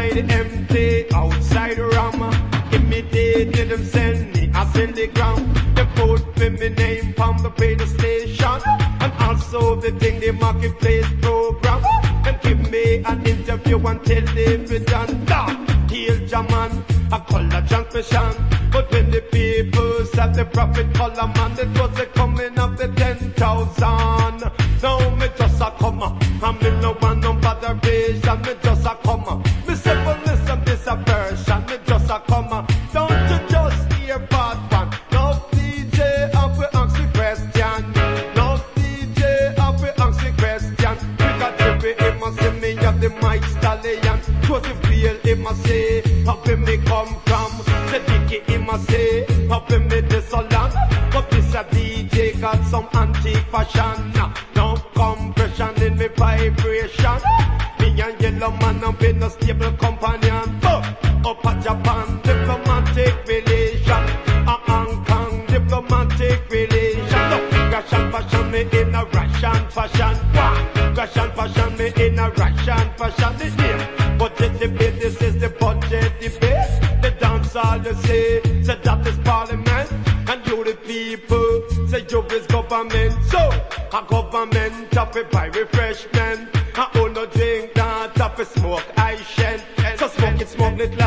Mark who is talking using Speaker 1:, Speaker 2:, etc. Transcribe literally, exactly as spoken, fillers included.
Speaker 1: inside empty, outside rum. Immediately them send me a telegram. They put me my name from the radio station, and also the thing the marketplace program. Them give me an interview on television. That heal German, a color transmission. But when the people said the prophet color man, it was a coming of the ten thousand. Now me just a come, and me no want no botheration. Me just a come. Me say, well, listen, this a version. Me just a come. Don't you just hear bad one? No D J have to ask the question. No D J have to ask the question. Because every him a say me have the mic stallion. Cause if feel him a say, how where me come from? The dicky him a say, how where me this a land? But this a D J got some antique fashion. No compression in me vibration. Me and Yellow Man have been a stable companion. Oh, up at Japan, diplomatic relation. A Hong Kong, diplomatic relation. No, Russian fashion me in a Russian fashion. Wah, Russian fashion me in a Russian fashion. The name, budget debate, this is the budget debate. The dance all you say, say that is parliament. And you the people, say you is government. So, a government of it buy refreshment. I own no drink that of it smoke I shed. So smoke it, smoke it loud.